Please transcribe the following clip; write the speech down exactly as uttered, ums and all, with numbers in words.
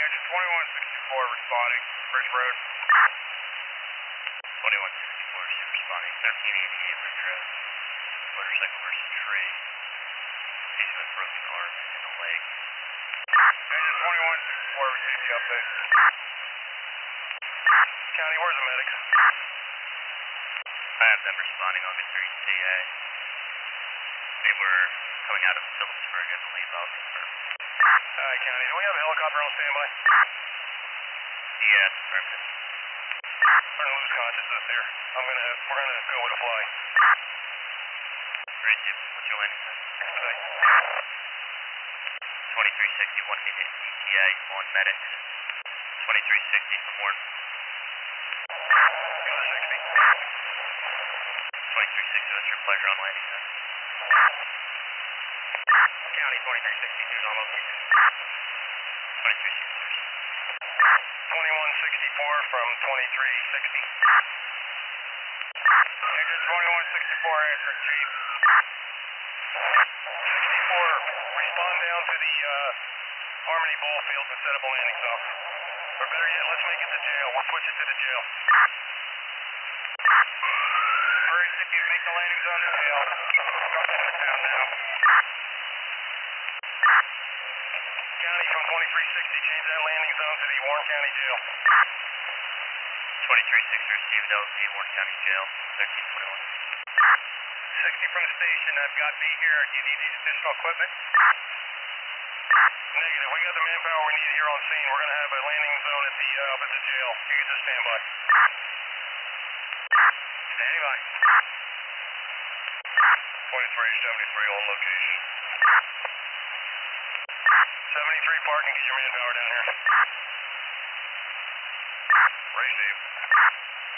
Engine twenty-one sixty-four responding, Bridge Road. twenty-one sixty-four, is responding. thirteen eighty-eight Bridge Road. Motorcycle versus tree. Patient with broken arm and a leg. Engine twenty-one sixty-four, received the update. County, where's the medics? I have them responding, August three C A. They were coming out of Phillipsburg, I believe. I'll confirm. Alright, County, do we have a helicopter on standby? Yeah, it's affirmative. We're gonna lose consciousness here. I'm gonna, we're gonna go with a fly. Raise you. What's your landing zone? Expedite. twenty-three sixty, one minute E T A on medics. twenty-three sixty for more. Go to sixty. twenty-three sixty, what's your pleasure on landing zone? County, twenty-three sixty-two is on location. twenty-three sixty. twenty-one sixty-four from twenty-three sixty. Engine twenty-one sixty-four answering, Chief. sixty-four, respond down to the uh, Harmony ball field and set up a landing zone. Or better yet, let's make it the jail. We'll switch it to the jail. Hurry, Steve, make the landing zone the jail. Down now. County from twenty-three sixty, change that landing zone to the Warren County Jail. twenty-three sixty received, that would be Warren County Jail, thirteen twenty-one. sixty from the station, I've got me here. Do you need any additional equipment? Negative, we got the manpower we need here on scene. We're going to have a landing zone at the, uh, at the jail. You can just stand by. Standing by. twenty-three seventy-three on location. seventy-three parking, get your manpower down here. Receive.